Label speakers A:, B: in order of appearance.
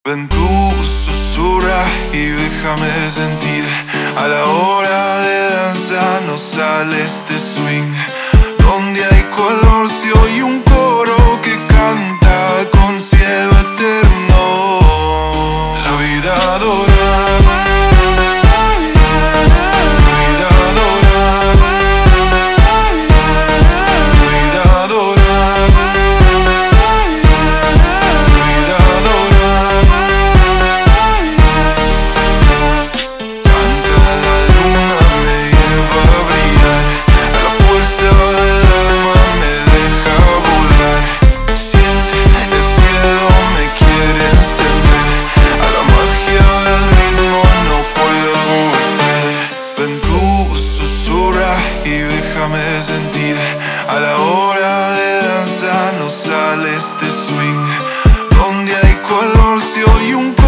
A: Ven tú, susurra y déjame sentir. A la hora de danza nos sale este swing, donde hay color, si oye un coro que canta con cielo eterno. La vida dorada, vida dorada, vida dorada, vida dorada. Canta la luna, me lleva a brillar, a la fuerza del alma me deja volar. Siente el cielo, me quiere encender, a la magia del ritmo no puedo volver. Ven tú, susurra y déjame sentir. A la hora de danza nos sale este swing, donde hay color, si oye un